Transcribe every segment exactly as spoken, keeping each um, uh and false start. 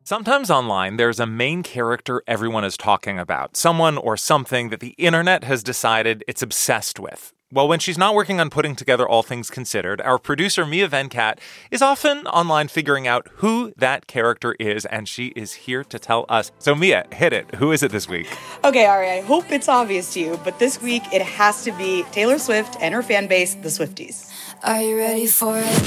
Sometimes online, there's a main character everyone is talking about, someone or something that the internet has decided it's obsessed with. Well, when she's not working on putting together All Things Considered, our producer, Mia Venkat, is often online figuring out who that character is, and she is here to tell us. So, Mia, hit it. Who is it this week? Okay, Ari, I hope it's obvious to you, but this week it has to be Taylor Swift and her fan base, the Swifties. Are you ready for it?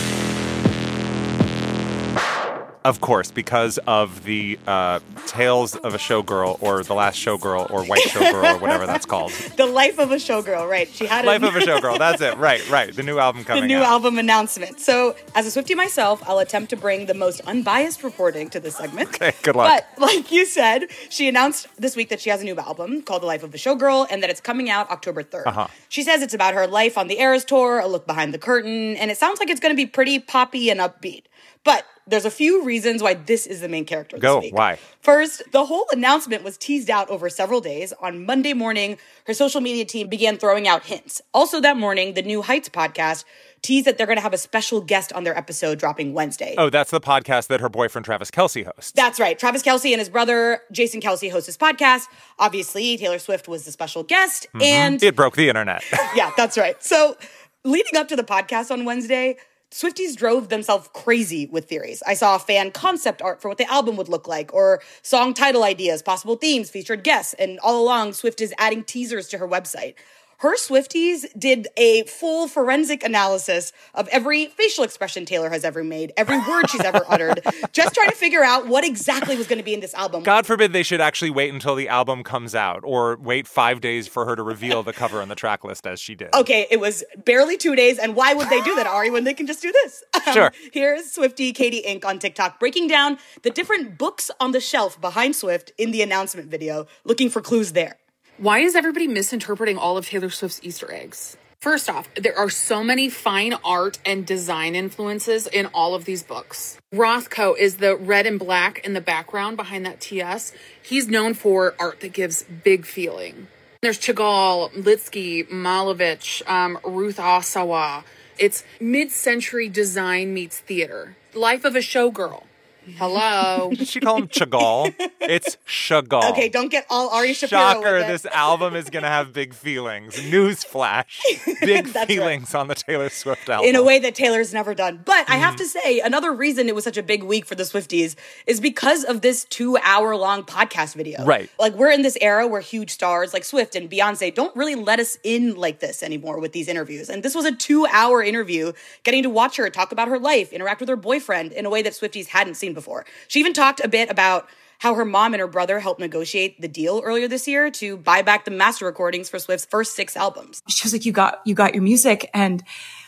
Of course, because of the uh, Tales of a Showgirl or The Last Showgirl or White Showgirl or whatever that's called. The Life of a Showgirl, right. She had Life a... of a Showgirl, that's it. Right, right. The new album coming out. The new out. album announcement. So, as a Swiftie myself, I'll attempt to bring the most unbiased reporting to this segment. Okay, good luck. But, like you said, she announced this week that she has a new album called The Life of a Showgirl and that it's coming out October third. Uh-huh. She says it's about her life on the Eras Tour, a look behind the curtain, and it sounds like it's going to be pretty poppy and upbeat. But there's a few reasons why this is the main character this Go, week. Why? First, the whole announcement was teased out over several days. On Monday morning, her social media team began throwing out hints. Also that morning, the New Heights podcast teased that they're going to have a special guest on their episode dropping Wednesday. Oh, that's the podcast that her boyfriend Travis Kelce hosts. That's right. Travis Kelce and his brother, Jason Kelce, host this podcast. Obviously, Taylor Swift was the special guest. Mm-hmm. And it broke the internet. Yeah, that's right. So leading up to the podcast on Wednesday, Swifties drove themselves crazy with theories. I saw fan concept art for what the album would look like, or song title ideas, possible themes, featured guests, and all along, Swift is adding teasers to her website. Her Swifties did a full forensic analysis of every facial expression Taylor has ever made, every word she's ever uttered, just trying to figure out what exactly was going to be in this album. God forbid they should actually wait until the album comes out, or wait five days for her to reveal the cover and the track list as she did. Okay, it was barely two days, and why would they do that, Ari, when they can just do this? Um, Sure. Here's Swiftie Katie Inc. on TikTok breaking down the different books on the shelf behind Swift in the announcement video, looking for clues there. Why is everybody misinterpreting all of Taylor Swift's Easter eggs? First off, there are so many fine art and design influences in all of these books. Rothko is the red and black in the background behind that T S. He's known for art that gives big feeling. There's Chagall, Litsky, Malevich, um, Ruth Asawa. It's mid-century design meets theater. Life of a Showgirl. Hello. Did she call him Chagall? It's Chagall. Okay, don't get all Ari Shapiro Shocker, with it. This album is going to have big feelings. Newsflash. Big That's feelings right. on the Taylor Swift album. In a way that Taylor's never done. But I have to say, another reason it was such a big week for the Swifties is because of this two-hour-long podcast video. Right. Like, we're in this era where huge stars like Swift and Beyonce don't really let us in like this anymore with these interviews. And this was a two-hour interview, getting to watch her talk about her life, interact with her boyfriend in a way that Swifties hadn't seen before. She even talked a bit about how her mom and her brother helped negotiate the deal earlier this year to buy back the master recordings for Swift's first six albums. She was like, you got, you got your music. And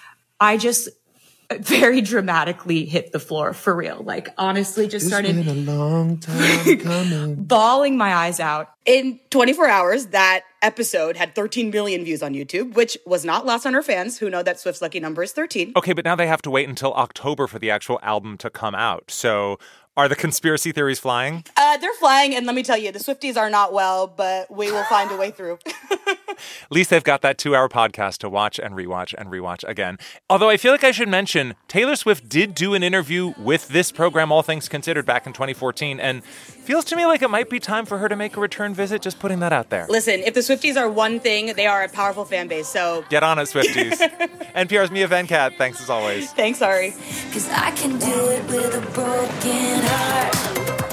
I just very dramatically hit the floor for real. Like, honestly, just it's started been a long time coming. bawling my eyes out. In twenty-four hours, that episode had thirteen million views on YouTube, which was not lost on her fans who know that Swift's lucky number is thirteen. Okay, but now they have to wait until October for the actual album to come out. So are the conspiracy theories flying? Uh, they're flying, and let me tell you, the Swifties are not well, but we will find a way through. At least they've got that two-hour podcast to watch and rewatch and rewatch again. Although I feel like I should mention, Taylor Swift did do an interview with this program, All Things Considered, back in twenty fourteen, and feels to me like it might be time for her to make a return visit, just putting that out there. Listen, if the Swifties are one thing, they are a powerful fan base, so... Get on it, Swifties. N P R's Mia Venkat, thanks as always. Thanks, Ari. 'Cause I can do it with a broken heart.